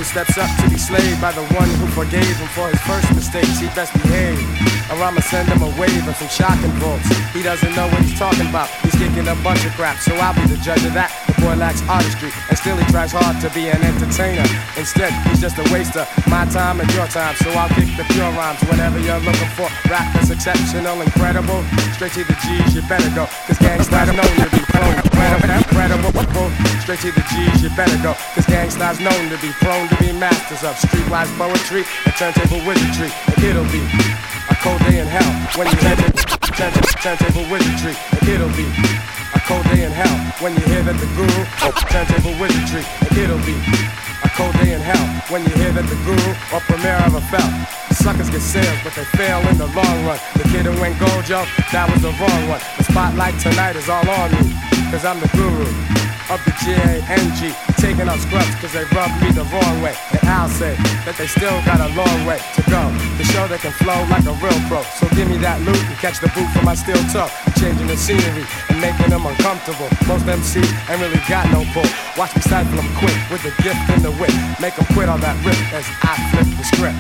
steps up to be slayed by the one who forgave him for his first mistakes. He best behave, or I'ma send him a wave of some shocking bolts. He doesn't know what he's talking about. He's kicking a bunch of crap, so I'll be the judge of that. The boy lacks artistry, and still he tries hard to be an entertainer. Instead, he's just a waster, my time and your time. So I'll kick the pure rhymes, whatever you're looking for. Rap that's exceptional, incredible. Straight to the G's, you better go, cause gangsters known to be prone. Incredible, straight to the G's, you better go, cause gangsters known to be prone to be masters of streetwise poetry and turntable wizardry. And it'll be a cold day in hell when you hear turntable wizardry. And it'll be a cold day in hell when you hear that the guru turntable wizardry. And it'll be a cold day in hell when you hear that the guru or premier ever fell. Suckers get sales, but they fail in the long run. The kid who went gold, yo, that was the wrong one. The spotlight tonight is all on me, cause I'm the guru of the G-A-N-G. Taking out scrubs cause they rubbed me the wrong way. And I'll say that they still got a long way to go to show they can flow like a real pro. So give me that loot and catch the boot from my steel toe. Changing the scenery and making them uncomfortable. Most MCs ain't really got no pull. Watch me stifle them quick with the gift and the wit. Make them quit all that rip as I flip the script.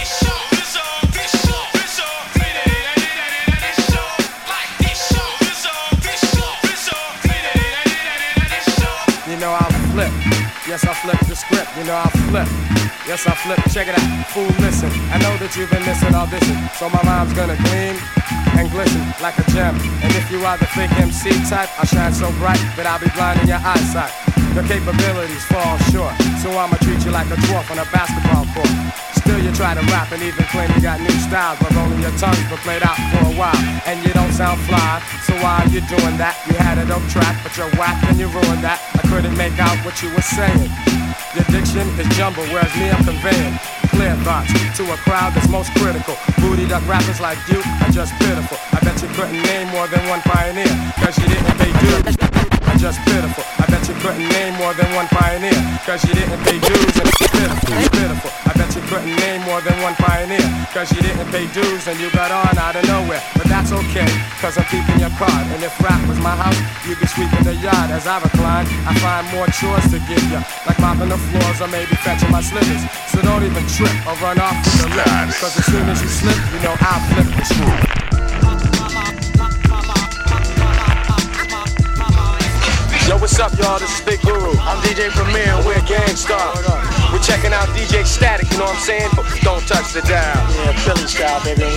You know I'll flip, yes I'll flip the script, you know I'll flip, yes I'll flip, check it out, fool listen, I know that you've been missing audition, so my rhyme's gonna gleam and glisten like a gem, and if you are the fake MC type, I'll shine so bright that I'll be blinding your eyesight, your capabilities fall short, so I'ma treat you like a dwarf on a basketball court. Still you try to rap and even claim you got new styles, but only your tongue's been played out for a while, and you don't sound fly. So while you're doing that, you had a dope track, but you're whack and you ruined that. I couldn't make out what you were saying. Your diction is jumbled, whereas me I'm conveying clear thoughts to a crowd that's most critical. Booty duck rappers like you are just pitiful. I bet you couldn't name more than one pioneer, cause you didn't pay dues. Are just pitiful. I bet you couldn't name more than one pioneer, cause you didn't pay dues. And it's pitiful. I bet you couldn't name more than one pioneer, cause you didn't pay dues and you got on out of nowhere. But that's okay, cause I'm keeping your card. And if rap was my house, you'd be sweeping the yard. As I recline, I find more chores to give ya, like mopping the floors or maybe fetching my slippers. So don't even trip or run off with the lip, cause as soon as you slip, you know I'll flip the screw. Yo, what's up, y'all? This is Big Guru. I'm DJ Premier and we're Gangstar. We're checking out DJ Static, you know what I'm saying? But don't touch the dial. Yeah, Philly style, baby.